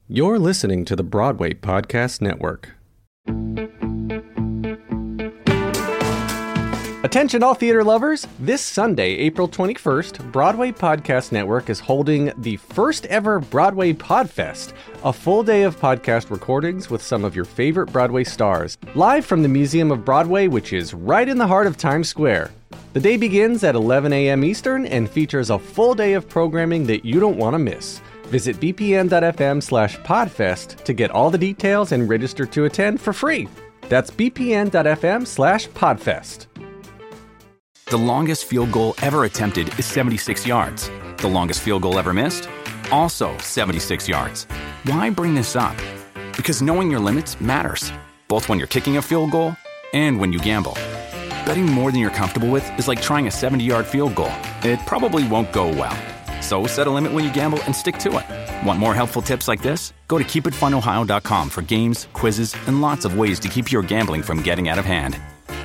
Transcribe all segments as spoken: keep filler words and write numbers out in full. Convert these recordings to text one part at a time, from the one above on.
You're listening to the Broadway Podcast Network. Attention all theater lovers! This Sunday, April twenty-first, Broadway Podcast Network is holding the first ever Broadway Podfest, a full day of podcast recordings with some of your favorite Broadway stars, live from the Museum of Broadway, which is right in the heart of Times Square. The day begins at eleven a.m. Eastern and features a full day of programming that you don't want to miss. Visit bpn.fm slash podfest to get all the details and register to attend for free. That's bpn.fm slash podfest. The longest field goal ever attempted is seventy-six yards. The longest field goal ever missed? Also seventy-six yards. Why bring this up? Because knowing your limits matters, both when you're kicking a field goal and when you gamble. Betting more than you're comfortable with is like trying a seventy-yard field goal. It probably won't go well. So set a limit when you gamble and stick to it. Want more helpful tips like this? Go to keep it fun ohio dot com for games, quizzes, and lots of ways to keep your gambling from getting out of hand.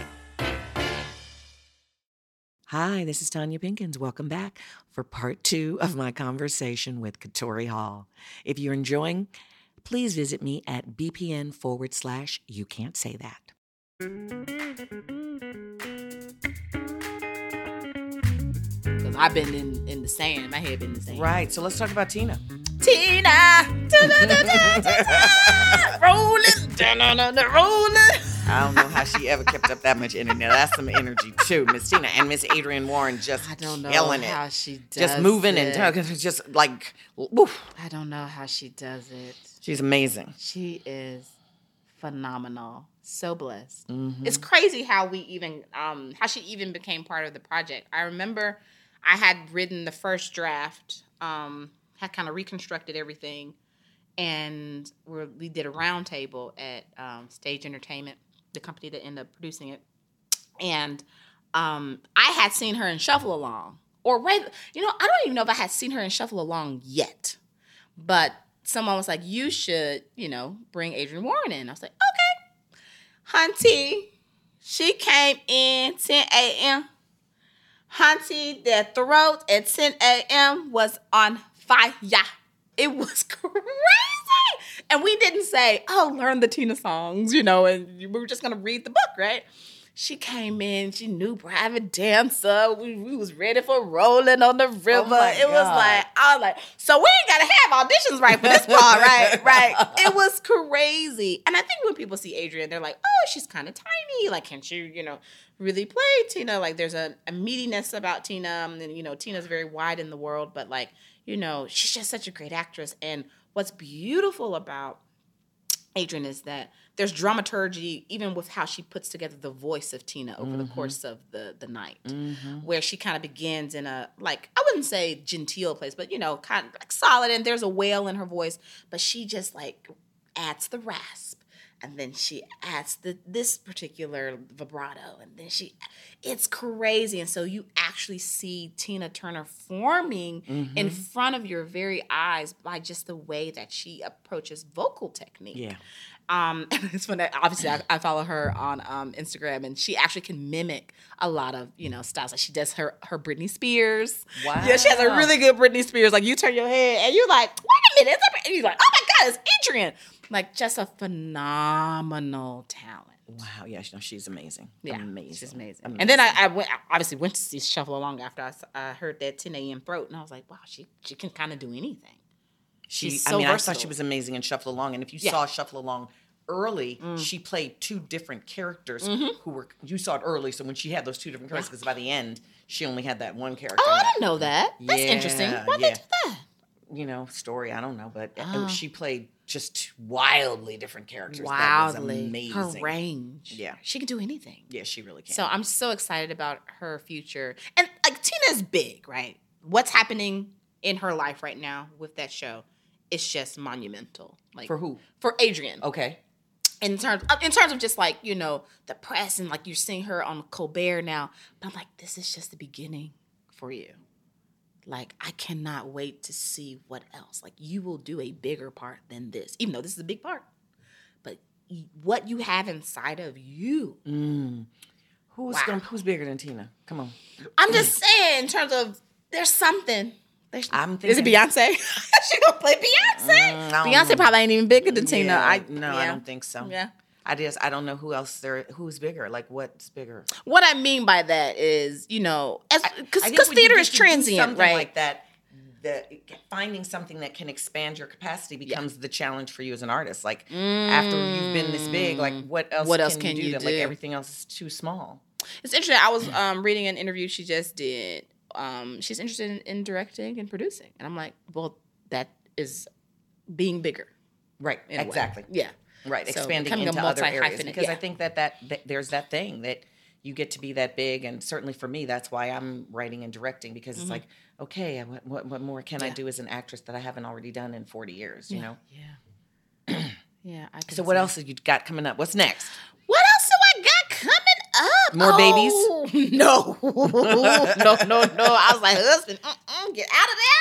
Hi, this is Tanya Pinkins. Welcome back for part two of my conversation with Katori Hall. If you're enjoying, please visit me at bpn forward slash you can't say that. Because I've been in, in the sand. My head been in the sand. Right, so let's talk about Tina. Tina! Rolling! Rolling! I don't know how she ever kept up that much energy. Now, that's some energy, too, Miss Tina. And Miss Adrienne Warren just I don't know killing how it. she does Just moving it. and just like, woof. I don't know how she does it. She's amazing. She is phenomenal. So blessed. Mm-hmm. It's crazy how we even, um, how she even became part of the project. I remember I had written the first draft, um, had kind of reconstructed everything, and we're, we did a roundtable at um, Stage Entertainment, the company that ended up producing it. And um, I had seen her in Shuffle Along. Or, read, you know, I don't even know if I had seen her in Shuffle Along yet. But someone was like, you should, you know, bring Adrienne Warren in. I was like, okay. Hunty, she came in ten a.m. Hunty, their throat at ten a.m. was on fire. It was crazy. And we didn't say, oh, learn the Tina songs, you know, and we were just going to read the book, right? She came in, she knew Private Dancer. We, we was ready for Rolling on the River. Oh my it was God. like, I was like, so we ain't got to have auditions right for this part, right? Right. It was crazy. And I think when people see Adrienne, they're like, oh, she's kind of tiny. Like, can she, you know, really play Tina? Like, there's a, a meatiness about Tina. And, you know, Tina's very wide in the world, but like, you know, she's just such a great actress. And what's beautiful about Adrienne is that there's dramaturgy even with how she puts together the voice of Tina over mm-hmm. the course of the, the night, mm-hmm. where she kind of begins in a, like, I wouldn't say genteel place, but, you know, kind of like solid, and there's a wail in her voice, but she just, like, adds the rasp, and then she adds the this particular vibrato, and then she, it's crazy. And so you actually see Tina Turner forming mm-hmm. in front of your very eyes by just the way that she approaches vocal technique. Yeah. Um, and it's funny, obviously I, I follow her on um, Instagram, and she actually can mimic a lot of, you know, styles. Like she does her, her Britney Spears. Wow. Yeah, she has a really good Britney Spears. Like you turn your head and you're like, wait a minute, it's a, and you're like, oh my God, it's Adrienne. Like just a phenomenal talent. Wow, yeah, no, she's amazing. Yeah, amazing. she's amazing. amazing. And then I, I went, I obviously went to see Shuffle Along after I, I heard that ten a.m. throat, and I was like, wow, she she can kind of do anything. She, She's I so mean, versatile. I thought she was amazing in Shuffle Along, and if you Yeah. saw Shuffle Along early, Mm. she played two different characters Mm-hmm. who were, you saw it early, so when she had those two different characters, because by the end, she only had that one character. Oh, I in didn't know that. That's Yeah, interesting. Why would yeah. they do that? You know, story, I don't know, but it- Oh. she played just wildly different characters. That was Wildly. amazing. Her range. Yeah. She can do anything. Yeah, she really can. So I'm so excited about her future. And like Tina's big, right? What's happening in her life right now with that show is just monumental. Like For who? For Adrienne. Okay. In terms in terms of just like, you know, the press and like you're seeing her on Colbert now. But I'm like, this is just the beginning for you. Like, I cannot wait to see what else. Like, you will do a bigger part than this, even though this is a big part. But what you have inside of you. Mm. Who's Wow. gonna, who's bigger than Tina? Come on. I'm just saying, in terms of, there's something I'm Is it thinking- Beyonce? She gonna play Beyonce. Mm, I don't Beyonce know. probably ain't even bigger than Tina. Yeah, I no, yeah. I don't think so. Yeah. I just I don't know who else there who's bigger. Like what's bigger? What I mean by that is, you know, as because I think when you theater get is to do transient, something right? Like that, the finding something that can expand your capacity becomes the challenge for you as an artist. Like after you've been this big, like what else? What can else you can do? you that, do? Like everything else is too small. It's interesting. I was um, reading an interview she just did. Um, she's interested in, in directing and producing, and I'm like, well, that is being bigger, Right. in a way. Exactly. Yeah. Right. So Expanding becoming a into other areas multi-hyphenate, because yeah. I think that, that that there's that thing that you get to be that big, and certainly for me, that's why I'm writing and directing because it's like, okay, what what, what more can I Yeah. do as an actress that I haven't already done in forty years? You know. Yeah. Yeah. I can So what see. else have you got coming up? What's next? What else do I got coming up? More babies? babies? No. no, no, no. I was like, husband, mm-mm, get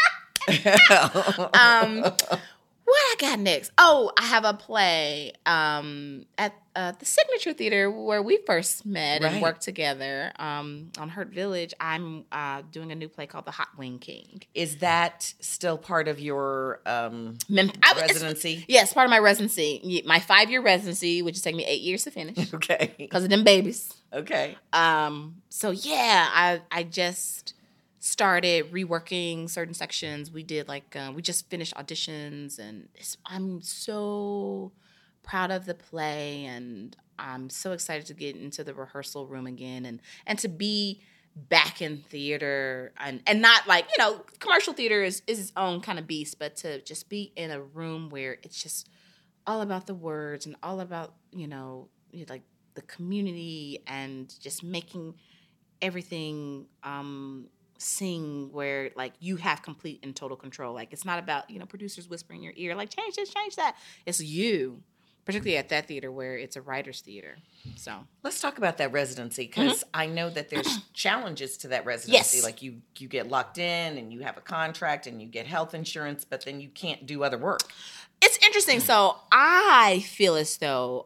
out of there. um, what I got next? Oh, I have a play um, at uh, the Signature Theater where we first met Right. and worked together um, on Hurt Village. I'm uh, doing a new play called The Hot Wing King. Is that still part of your um, Mem- I was- residency? Yes, part of my residency. Ye- My five-year residency, which is taking me eight years to finish Okay. because of them babies. Okay. Um, so yeah, I I just started reworking certain sections. We did like uh, we just finished auditions, and it's, I'm so proud of the play, and I'm so excited to get into the rehearsal room again, and and to be back in theater, and and not like, you know, commercial theater is is its own kind of beast, but to just be in a room where it's just all about the words and all about, you know, like the community and just making everything um, sing where like you have complete and total control. Like it's not about, you know, producers whispering in your ear, like change this, change that. It's you, particularly at that theater where it's a writer's theater. So Let's talk about that residency because I know that there's challenges to that residency. Yes. Like you, you get locked in and you have a contract and you get health insurance, but then you can't do other work. it's interesting. So I feel as though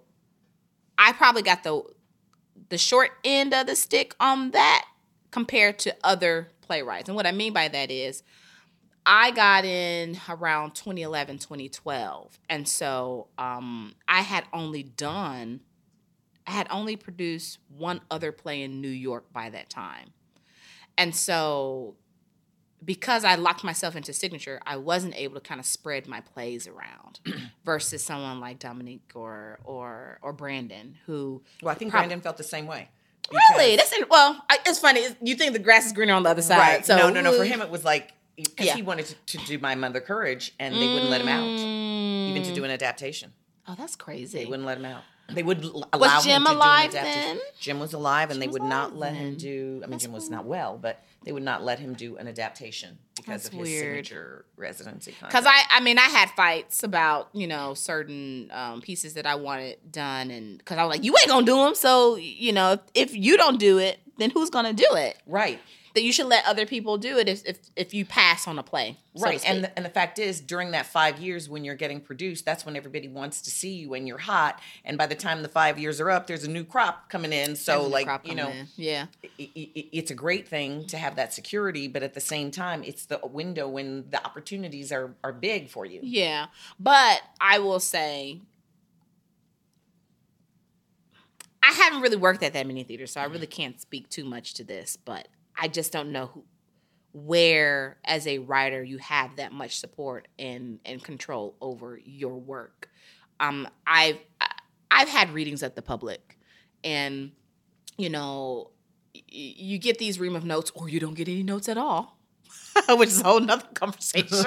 I probably got the the short end of the stick on that compared to other playwrights. And what I mean by that is I got in around twenty eleven, twenty twelve. And so um, I had only done, I had only produced one other play in New York by that time. And so because I locked myself into Signature, I wasn't able to kind of spread my plays around versus someone like Dominique or or or Brandon, who Well, I think prob- Brandon felt the same way. really because- that's in, well, I, it's funny. It's, you think the grass is greener on the other side, Right. So no, no, no. For him, it was like, because Yeah. he wanted to, to do My Mother Courage and they wouldn't let him out, even to do an adaptation. Oh, that's crazy. They wouldn't let him out. They would l- allow Was Jim him to alive do an adaptation. then? Jim was alive, and they was would not alive let him then. do. I mean, That's Jim was cool. not well, but they would not let him do an adaptation because That's of his weird. signature residency contract. Because I, I mean, I had fights about, you know, certain um, pieces that I wanted done. And because I was like, you ain't going to do them. So, you know, if, if you don't do it, then who's going to do it? right, That you should let other people do it if if, if you pass on a play. so to right, and speak. the, and the fact is, during that five years when you're getting produced, that's when everybody wants to see you and you're hot. And by the time the five years are up, there's a new crop coming in. So, There's a like, crop you coming know, in. Yeah. i- i- it's a great thing to have that security, but at the same time, it's the window when the opportunities are are big for you. Yeah. But I will say, I haven't really worked at that many theaters, so I really can't speak too much to this, but I just don't know who, where, as a writer, you have that much support and, and control over your work. Um, I've I've had readings at the Public, and you know, y- you get these ream of notes, or you don't get any notes at all, which is a whole nother conversation.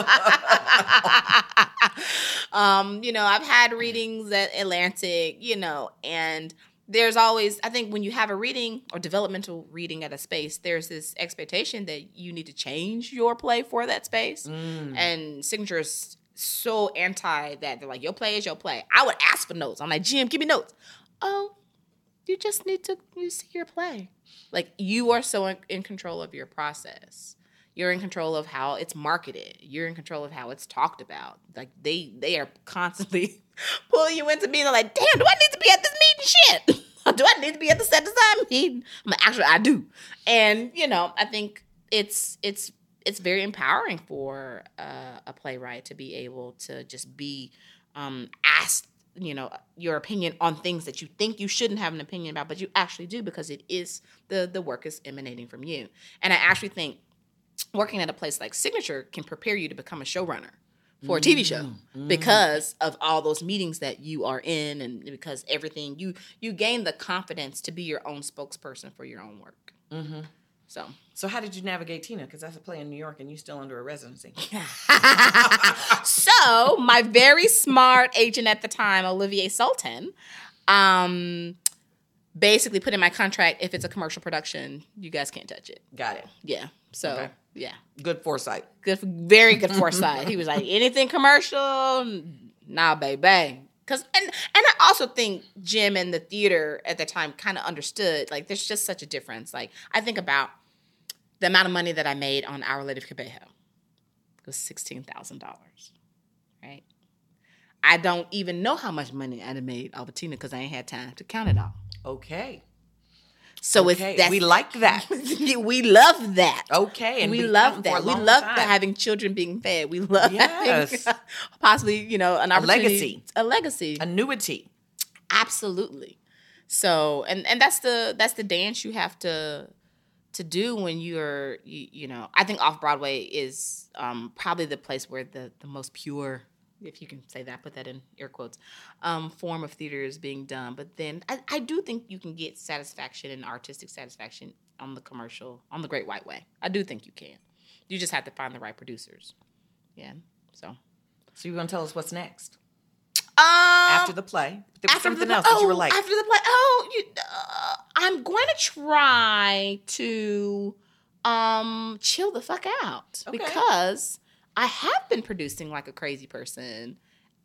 um, you know, I've had readings at Atlantic, you know, and there's always, I think when you have a reading or developmental reading at a space, there's this expectation that you need to change your play for that space. Mm. And Signature is so anti that. They're like, your play is your play. I would ask for notes. I'm like, Jim, give me notes. Oh, you just need to you see your play. Like, you are so in, in control of your process. You're in control of how it's marketed. You're in control of how it's talked about. Like, they they are constantly pulling you into being like, damn, do I need to be at this meeting? Shit. Do I need to be at the set design meeting? I'm like, actually, I do. And, you know, I think it's it's it's very empowering for uh, a playwright to be able to just be um, asked, you know, your opinion on things that you think you shouldn't have an opinion about, but you actually do because it is the the work is emanating from you. And I actually think working at a place like Signature can prepare you to become a showrunner for a T V show mm-hmm. because of all those meetings that you are in, and because everything you you gain the confidence to be your own spokesperson for your own work. Mm-hmm. So, so how did you navigate Tina? Because that's a play in New York, and you're still under a residency. So, my very smart agent at the time, Olivier Sultan, um, basically put in my contract: if it's a commercial production, you guys can't touch it. Got it. Yeah. So, okay. yeah, good foresight. Good, very good foresight. He was like, anything commercial, nah, baby. Cause and and I also think Jim and the theater at the time kind of understood, like, there's just such a difference. Like, I think about the amount of money that I made on Our Lady of Cabejo. It was sixteen thousand dollars, right? I don't even know how much money I had made off of Tina because I ain't had time to count it all. Okay. So okay. it's that's, we like that. We love that. Okay, and we love that. We love that having children being fed. We love yes. having possibly, you know, an opportunity, a legacy, a legacy, annuity. Absolutely. So, and and that's the that's the dance you have to to do when you're, you, you know. I think Off Broadway is um, probably the place where the the most pure, if you can say that, put that in air quotes, um, form of theater is being done. But then I, I do think you can get satisfaction and artistic satisfaction on the commercial, on the Great White Way. I do think you can. You just have to find the right producers. Yeah, so. So you're going to tell us what's next? Um, after the play? There was something the, else oh, that you were like. After the play, oh, you, uh, I'm going to try to um, chill the fuck out. Okay. Because I have been producing like a crazy person.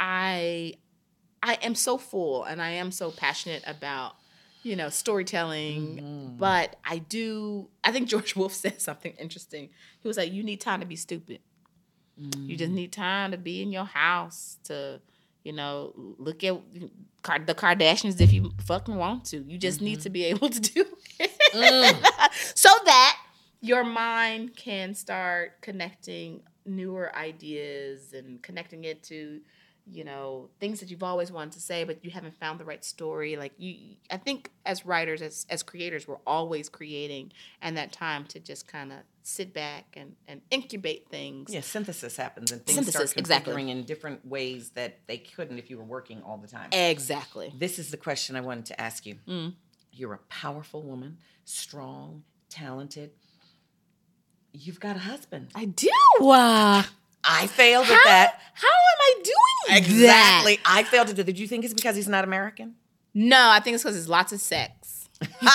I I am so full and I am so passionate about, you know, storytelling. Mm-hmm. But I do, I think George Wolfe said something interesting. He was like, you need time to be stupid. Mm-hmm. You just need time to be in your house to, you know, look at the Kardashians if you fucking want to. You just mm-hmm. need to be able to do it. Mm. So that your mind can start connecting newer ideas and connecting it to, you know, things that you've always wanted to say, but you haven't found the right story. Like you, I think as writers, as as creators, we're always creating, and that time to just kind of sit back and, and incubate things. Yeah, synthesis happens and things synthesis, start configuring exactly. in different ways that they couldn't if you were working all the time. Exactly. This is the question I wanted to ask you. Mm. You're a powerful woman, strong, talented. You've got a husband. I do. Uh, I failed how, at that. How am I doing exactly. that? I failed at that. Did you think it's because he's not American? No, I think it's because there's lots of sex. Don't let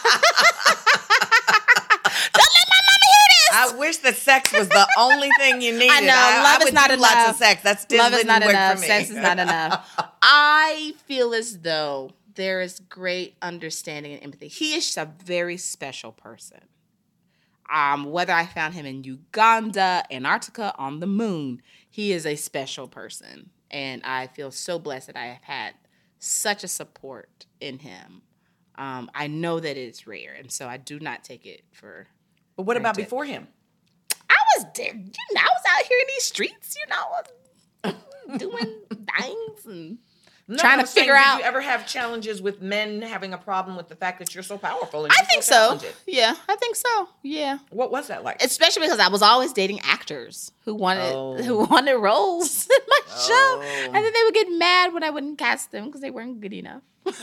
my mama hear this. I wish that sex was the only thing you needed. I know. I, love I is would not do enough. Lots of sex. That's still love is not work enough. For me. Sex is not enough. I feel as though there is great understanding and empathy. He is a very special person. Um, whether I found him in Uganda, Antarctica, on the moon, he is a special person. And I feel so blessed that I have had such a support in him. Um, I know that it's rare, and so I do not take it for But what about granted. before him? I was there. You know, I was out here in these streets, you know, doing things and No, trying I'm to figure saying, out. Did you ever have challenges with men having a problem with the fact that you're so powerful? And I you're think so. so. Talented? Yeah, I think so. Yeah. What was that like? Especially because I was always dating actors who wanted Oh. who wanted roles in my Oh. show, and then they would get mad when I wouldn't cast them because they weren't good enough.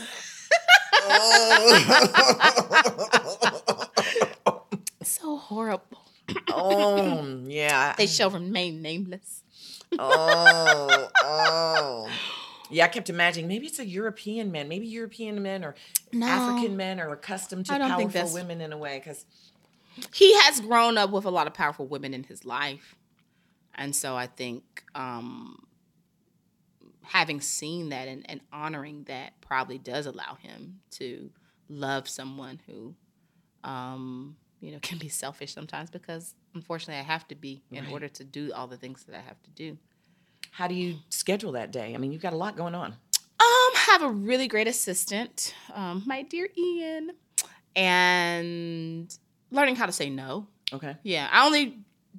So horrible. Oh, yeah. They shall remain nameless. Oh, oh. Yeah, I kept imagining maybe it's a European man. Maybe European men or No. African men are accustomed to I don't think powerful that's- women in a way. Because He has grown up with a lot of powerful women in his life. And so I think um, having seen that and, and honoring that probably does allow him to love someone who, um, you know, can be selfish sometimes because, unfortunately, I have to be in Right. order to do all the things that I have to do. how do you schedule that day? I mean, you've got a lot going on. Um, have a really great assistant, um, my dear Ian, and learning how to say no. Okay. Yeah, I only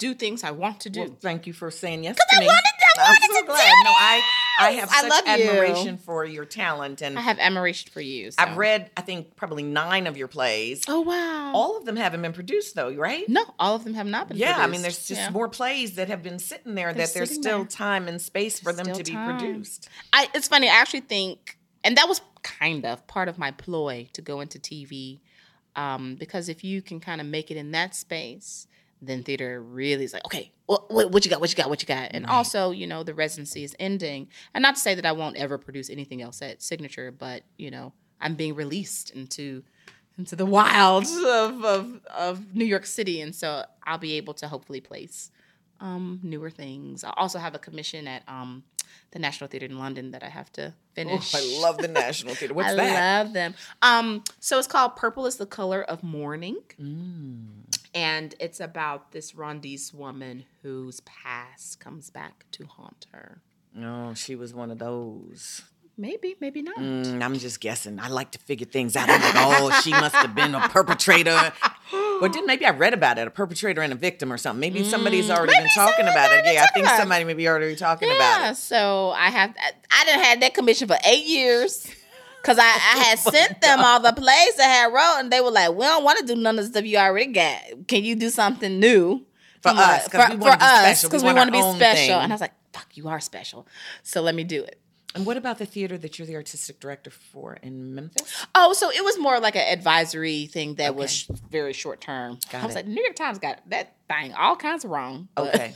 do things I want to do. Well, thank you for saying yes Because to I me. wanted, I wanted I'm so to glad. do No, I, I this. have I such love you. admiration for your talent. And I have admiration for you. So. I've read, I think, probably nine of your plays. Oh, wow. All of them haven't been produced, though, right? No, all of them have not been Yeah, produced. I mean, there's just Yeah. more plays that have been sitting there They're that there's sitting still there. time and space for them Still to be time. produced. I, it's funny. I actually think, and that was kind of part of my ploy to go into T V, um, because if you can kind of make it in that space, then theater really is like, okay, what, what, what you got, what you got, what you got. And Right. also, you know, the residency is ending. And not to say that I won't ever produce anything else at Signature, but, you know, I'm being released into into the wilds of, of, of New York City. And so I'll be able to hopefully place um, newer things. I also have a commission at um, the National Theatre in London that I have to finish. Oh, I love the National Theatre. What's I that? love them. Um, so it's called Purple is the Color of Mourning. Mm. And it's about this Rondice woman whose past comes back to haunt her. No, she was one of those. Maybe, maybe not. Mm, I'm just guessing. I like to figure things out. I'm like, oh, she must have been a perpetrator. Or didn't maybe I read about it, a perpetrator and a victim or something. Maybe somebody's already Maybe been talking somebody's about it. already Yeah, I talking think about it. somebody maybe already talking Yeah, about it. so I have, I done had that commission for eight years. Because I, I had sent them all the plays I had wrote, and they were like, we don't want to do none of the stuff you already got. Can you do something new? For From us, a- 'cause for, we wanna for be us, special. We because we want want to our be own special. thing. And I was like, fuck, you are special. So let me do it. And what about the theater that you're the artistic director for in Memphis? Oh, so it was more like an advisory thing that Okay. was sh- very short term. Got I was it. like, New York Times got that thing all kinds of wrong. But- Okay.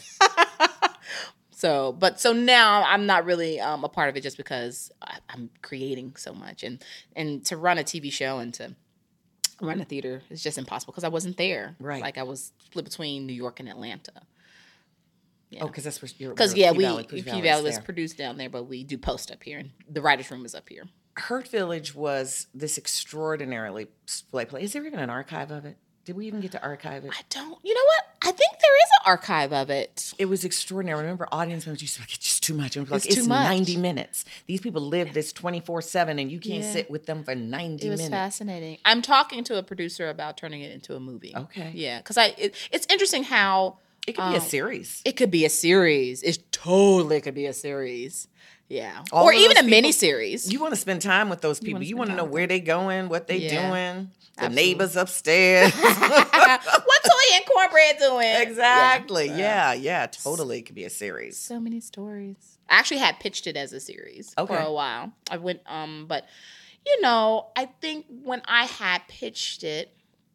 So, but so now I'm not really um, a part of it just because I, I'm creating so much, and and to run a T V show and to run a theater is just impossible because I wasn't there. Right. Like I was split between New York and Atlanta. Yeah. Oh, because that's where you're. Because where yeah, P we Valley, P Valley Valley is was there. produced down there, but we do post up here, and the writers' room is up here. Hurt Village was this extraordinarily play play. Is there even an archive of it? Did we even get to archive it? I don't. You know what? I think there is an archive of it. It was extraordinary. I remember audience members used to be like, it's just too much. And it was like, It's it's, too much. ninety minutes. These people live this twenty-four seven and you can't Yeah. sit with them for ninety It was minutes. fascinating. I'm talking to a producer about turning it into a movie. Okay. Yeah, because I it, it's interesting how It could be a um, series. it could be a series. It totally could be a series. Yeah, All or of even a those mini people- series. You want to spend time with those people. wanna You spend want to time know with where they going, what they Yeah. doing, the Absolutely. neighbors upstairs. What Toy and Cornbread doing? Exactly. Yeah. Yeah, yeah, totally. It could be a series. So many stories. I actually had pitched it as a series for Okay. a while. I went, um, but you know, I think when I had pitched it,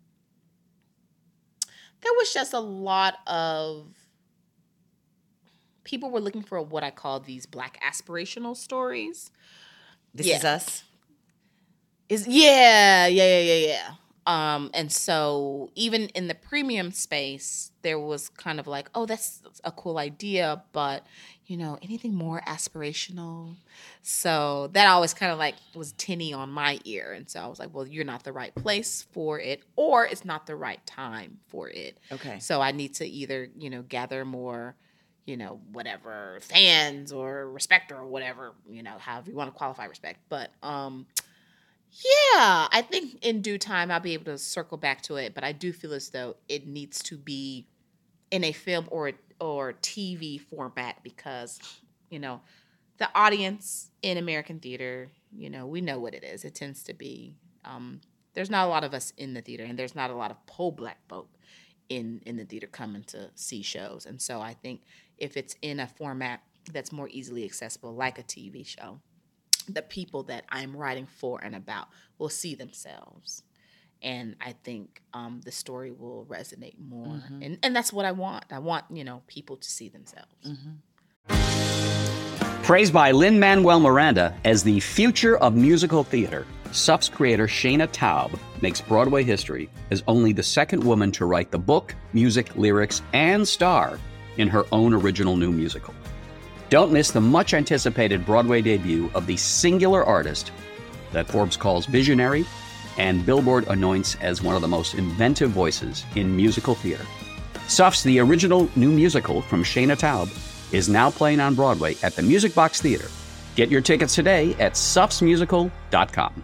there was just a lot of people were looking for what I call these Black aspirational stories. This Yeah. is us. Is yeah, yeah, yeah, yeah, yeah. Um, and so even in the premium space, there was kind of like, oh, that's a cool idea, but you know, anything more aspirational. So that always kind of like was tinny on my ear. And so I was like, well, you're not the right place for it, or it's not the right time for it. Okay. So I need to either, you know, gather more, you know, whatever, fans or respect or whatever, you know, however you want to qualify respect. But um yeah, I think in due time I'll be able to circle back to it, but I do feel as though it needs to be in a film or or T V format because, you know, the audience in American theater, you know, we know what it is. It tends to be um, there's not a lot of us in the theater, and there's not a lot of pro-Black folk in in the theater coming to see shows. And so I think if it's in a format that's more easily accessible, like a T V show, the people that I'm writing for and about will see themselves. And I think um, the story will resonate more. Mm-hmm. And, and that's what I want. I want, you know, people to see themselves. Mm-hmm. Praised by Lin-Manuel Miranda as the future of musical theater, S U F's creator Shayna Taub makes Broadway history as only the second woman to write the book, music, lyrics, and star in her own original new musical. Don't miss the much-anticipated Broadway debut of the singular artist that Forbes calls visionary and Billboard anoints as one of the most inventive voices in musical theater. S U F's The Original New Musical from Shayna Taub is now playing on Broadway at the Music Box Theater. Get your tickets today at S U Fs musical dot com.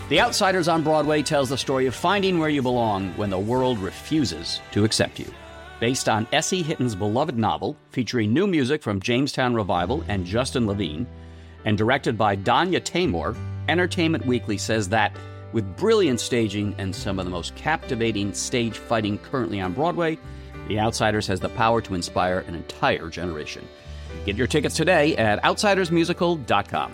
The Outsiders on Broadway tells the story of finding where you belong when the world refuses to accept you. Based on Essie Hitton's beloved novel, featuring new music from Jamestown Revival and Justin Levine, and directed by Danya Tamor, Entertainment Weekly says that, with brilliant staging and some of the most captivating stage fighting currently on Broadway, The Outsiders has the power to inspire an entire generation. Get your tickets today at outsiders musical dot com.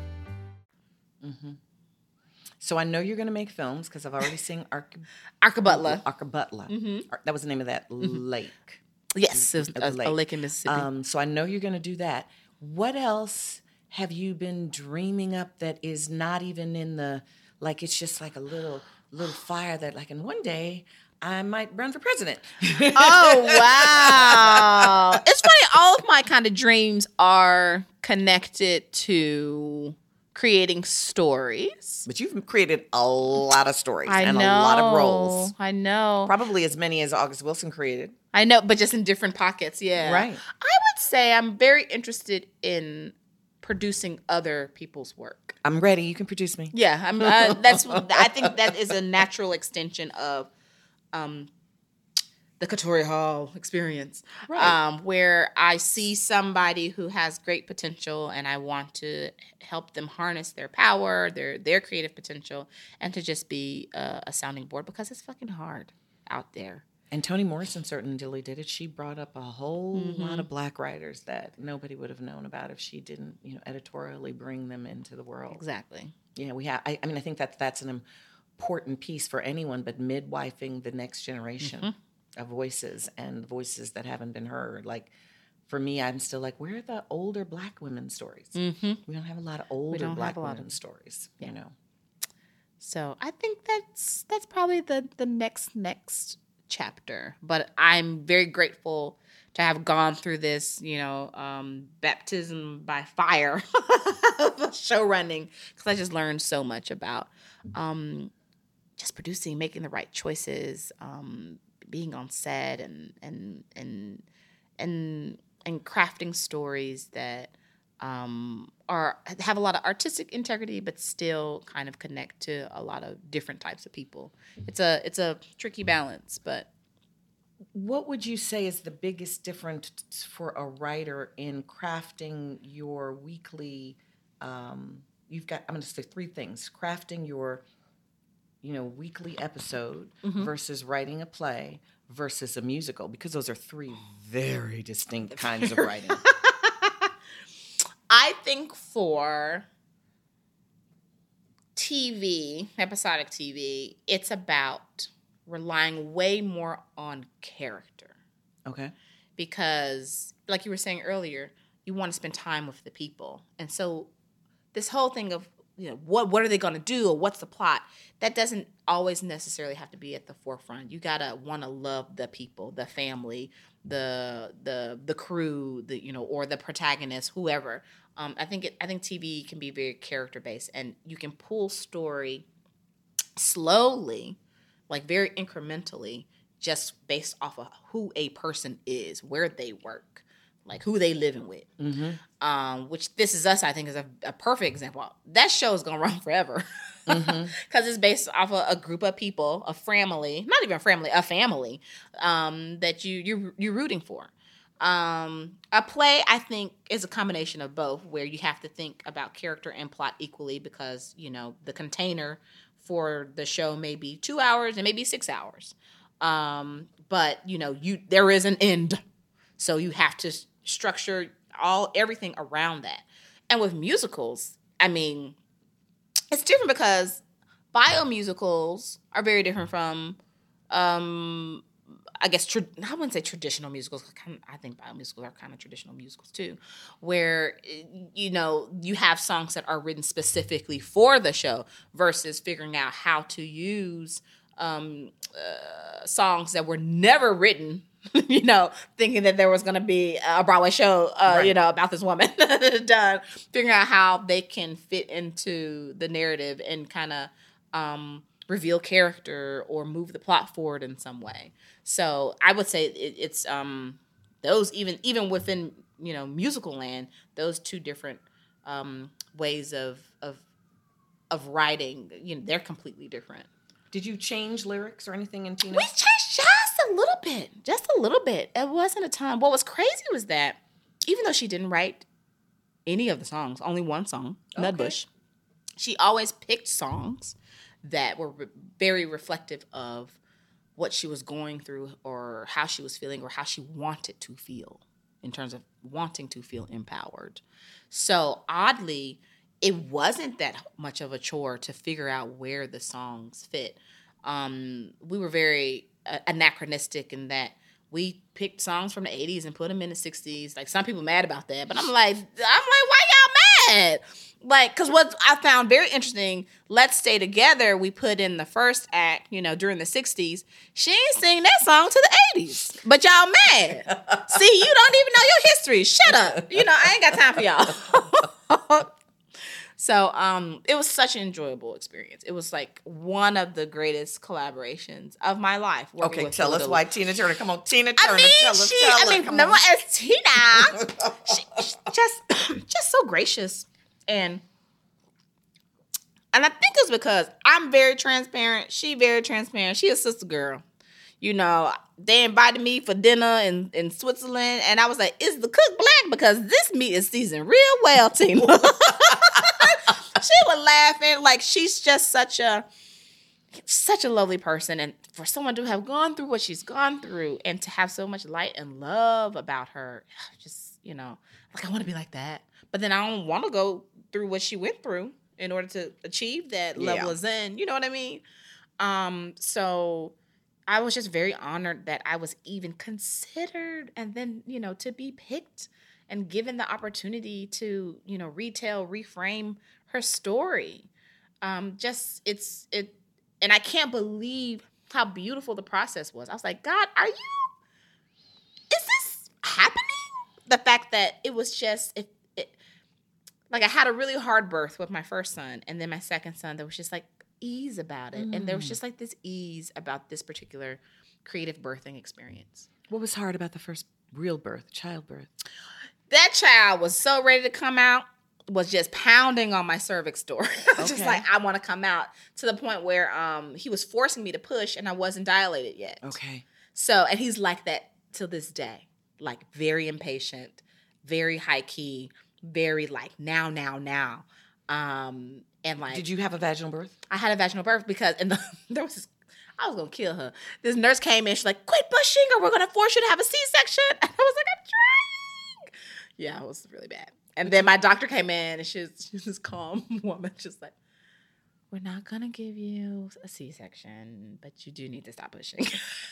Mm-hmm. So I know you're going to make films because I've already seen Ark- Arkabutla. Arkabutla. Mm-hmm. Ar- that was the name of that lake. Yes, it was A a, lake. a lake in Mississippi. Um, so I know you're going to do that. What else have you been dreaming up that is not even in the, like it's just like a little little fire that like, and one day I might run for president. Oh, wow. It's funny. All of my kind of dreams are connected to creating stories. But you've created a lot of stories I and know. a lot of roles. I know. Probably as many as August Wilson created. I know, but just in different pockets. Yeah. Right. I would say I'm very interested in producing other people's work. I'm ready. You can produce me. Yeah, I'm. Uh, that's. I think that is a natural extension of, um, the Katori Hall experience, Right. um, where I see somebody who has great potential, and I want to help them harness their power, their their creative potential, and to just be a, a sounding board because it's fucking hard out there. And Toni Morrison certainly did it. She brought up a whole Mm-hmm. lot of Black writers that nobody would have known about if she didn't, you know, editorially bring them into the world. Exactly. Yeah, we have. I, I mean, I think that that's an important piece for anyone, but midwifing the next generation Mm-hmm. of voices and voices that haven't been heard. Like, for me, I'm still like, where are the older Black women's stories? Mm-hmm. We don't have a lot of older don't Black have a lot of women's stories. Yeah. You know. So I think that's that's probably the the next next chapter. But I'm very grateful to have gone through this, you know, um, baptism by fire of show running, because I just learned so much about um, just producing, making the right choices, um, being on set, and and and and and crafting stories that um, are have a lot of artistic integrity, but still kind of connect to a lot of different types of people. It's a it's a tricky balance, but What would you say is the biggest difference for a writer in crafting your weekly? Um, you've got. I'm going to say three things: crafting your, you know, weekly episode versus writing a play versus a musical, because those are three very distinct kinds of writing. I think for T V, episodic T V, it's about relying way more on character. Okay. Because, like you were saying earlier, you want to spend time with the people. And so this whole thing of, you know, what what are they going to do, or what's the plot, that doesn't always necessarily have to be at the forefront. You got to want to love the people, the family, the the the crew, the you know, or the protagonist, whoever. Um, I think it, I think T V can be very character based, and you can pull story slowly, like very incrementally, just based off of who a person is, where they work, like who they living with. Mm-hmm. Um, which This Is Us, I think, is a, a perfect example. That show is gonna run forever because Mm-hmm. it's based off of a group of people, a family, not even a family, a family um, that you you you're rooting for. Um, a play, I think, is a combination of both, where you have to think about character and plot equally, because you know the container for the show may be two hours and maybe six hours, um, but you know you there is an end, so you have to structure all everything around that. And with musicals, I mean, it's different because bio musicals are very different from, um, I guess, tra- I wouldn't say traditional musicals. I think bio musicals are kind of traditional musicals too, where, you know, you have songs that are written specifically for the show versus figuring out how to use um, uh, songs that were never written, you know, thinking that there was going to be a Broadway show, uh, Right. you know, about this woman done, figuring out how they can fit into the narrative and kind of um, reveal character or move the plot forward in some way. So I would say it, it's um, those even even within, you know, musical land, those two different um, ways of of of writing, you know, they're completely different. Did you change lyrics or anything in Tina? We changed just a little bit, just a little bit. It wasn't a ton. What was crazy was that even though she didn't write any of the songs, only one song, okay. Nutbush, she always picked songs that were re- very reflective of what she was going through or how she was feeling or how she wanted to feel in terms of wanting to feel empowered. So oddly, it wasn't that much of a chore to figure out where the songs fit. Um, we were very uh, anachronistic in that we picked songs from the eighties and put them in the sixties. Like, some people mad about that, but I'm like, I'm like, why y'all mad? Like, because what I found very interesting, Let's Stay Together, we put in the first act, you know, during the sixties. She ain't sing that song to the eighties, but y'all mad. See, you don't even know your history. Shut up. You know, I ain't got time for y'all. So um, it was such an enjoyable experience. It was like one of the greatest collaborations of my life. Okay, tell us why Tina Turner. Come on, Tina Turner. I mean, tell us, she, tell I her, mean, number one as Tina, she, she just, just so gracious, and and I think it's because I'm very transparent. She very transparent. She a sister girl. You know, they invited me for dinner in, in Switzerland, and I was like, is the cook black? Because this meat is seasoned real well, Tina. She was laughing. Like, she's just such a, such a lovely person. And for someone to have gone through what she's gone through and to have so much light and love about her, just, you know, like, I want to be like that. But then I don't want to go through what she went through in order to achieve that level yeah. of zen. You know what I mean? Um, so I was just very honored that I was even considered, and then, you know, to be picked and given the opportunity to, you know, retell, reframe her story. Um, just, it's, it, and I can't believe how beautiful the process was. I was like, God, are you, is this happening? The fact that it was just, it, it, like, I had a really hard birth with my first son, and then my second son, there was just like ease about it. Mm. And there was just like this ease about this particular creative birthing experience. What was hard about the first real birth, childbirth? That child was so ready to come out, was just pounding on my cervix door. Okay. Just like, I want to come out, to the point where um, he was forcing me to push and I wasn't dilated yet. Okay. So, and he's like that till this day. Like, very impatient, very high key, very like now, now, now. Um, and like, did you have a vaginal birth? I had a vaginal birth because, and the, there was this, I was going to kill her. This nurse came in, she's like, quit pushing or we're going to force you to have a C-section. And I was like, I'm trying. Yeah, it was really bad. And then my doctor came in, and she was, she was this calm woman, just like, we're not going to give you a C-section, but you do need to stop pushing. I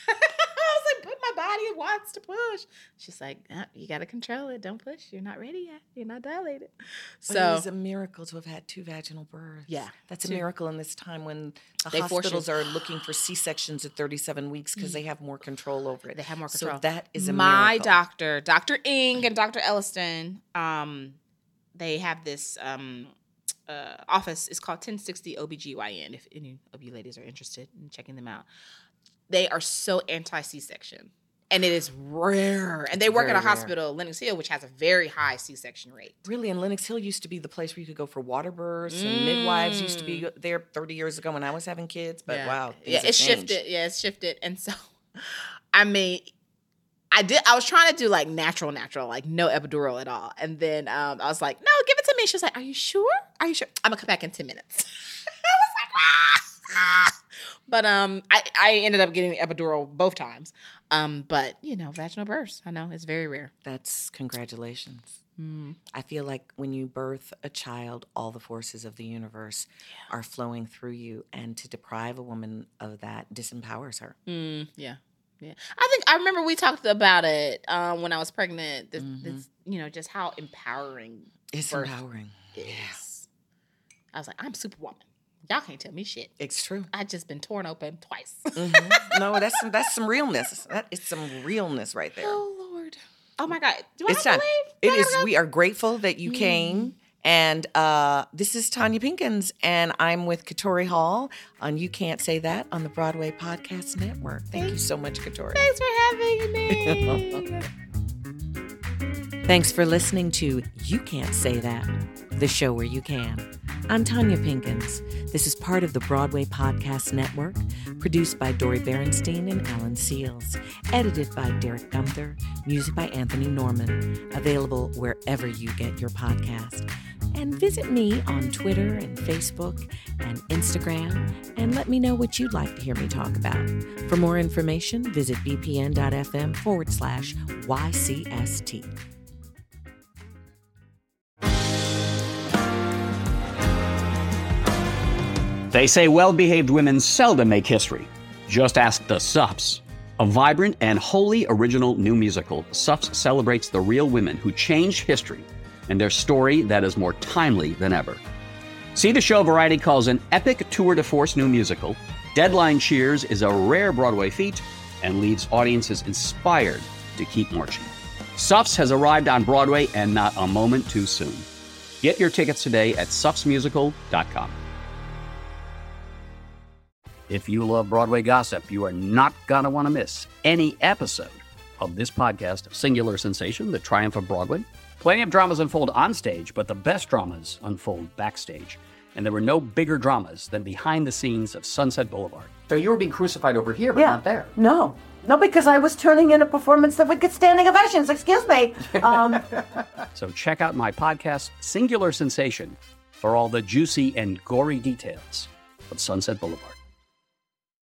was like, but my body wants to push. She's like, oh, you got to control it. Don't push. You're not ready yet. You're not dilated. But so it was a miracle to have had two vaginal births. Yeah. That's two. a miracle in this time when the They hospitals are looking for C-sections at thirty-seven weeks because they have more control over it. They have more control. So that is a My miracle. doctor, Doctor Ng and Doctor Elliston, um, they have this um, uh, office. It's called ten sixty O B G Y N, if any of you ladies are interested in checking them out. They are so anti-C-section. And it is rare. And they work Very at a rare. hospital, Lenox Hill, which has a very high C-section rate. Really, and Lenox Hill used to be the place where you could go for water births, and Mm. midwives used to be there thirty years ago when I was having kids. But yeah. wow, things yeah, have it's changed. shifted. Yeah, it's shifted. And so, I mean, I did. I was trying to do like natural, natural, like no epidural at all. And then um, I was like, no, give it to me. She was like, are you sure? Are you sure? I'm gonna come back in ten minutes. I was like, ah, ah. But um, I, I ended up getting the epidural both times. Um, but you know, vaginal births, I know it's very rare. That's congratulations. Mm. I feel like when you birth a child, all the forces of the universe yeah. are flowing through you, and to deprive a woman of that disempowers her. Mm, yeah. Yeah, I think I remember we talked about it um, when I was pregnant. This, Mm-hmm. this, you know, just how empowering It's birth empowering. is. Yeah. I was like, I'm Superwoman. Y'all can't tell me shit. It's true. I just been torn open twice. Mm-hmm. No, that's some, that's some realness. That is some realness right there. Oh Lord. Oh my God. Do I It's have time. to leave? It Do I is. gotta go? We are grateful that you came. And uh, this is Tanya Pinkins, and I'm with Katori Hall on You Can't Say That on the Broadway Podcast Network. Thank you so much, Katori. Thanks for having me. Thanks for listening to You Can't Say That, the show where you can. I'm Tanya Pinkins. This is part of the Broadway Podcast Network, produced by Dori Berenstein and Alan Seals, edited by Derek Gunther, music by Anthony Norman, available wherever you get your podcast. And visit me on Twitter and Facebook and Instagram, and let me know what you'd like to hear me talk about. For more information, visit bpn.fm forward slash YCST. They say well-behaved women seldom make history. Just ask the Suffs. A vibrant and wholly original new musical, Suffs celebrates the real women who changed history and their story that is more timely than ever. See the show Variety calls an epic tour de force new musical. Deadline cheers is a rare Broadway feat and leaves audiences inspired to keep marching. Suffs has arrived on Broadway and not a moment too soon. Get your tickets today at suffs musical dot com. If you love Broadway gossip, you are not going to want to miss any episode of this podcast of Singular Sensation, The Triumph of Broadway. Plenty of dramas unfold on stage, but the best dramas unfold backstage. And there were no bigger dramas than behind the scenes of Sunset Boulevard. So you were being crucified over here, but yeah. not there. No. No, because I was turning in a performance that would get standing ovations. Excuse me. Um, so check out my podcast, Singular Sensation, for all the juicy and gory details of Sunset Boulevard.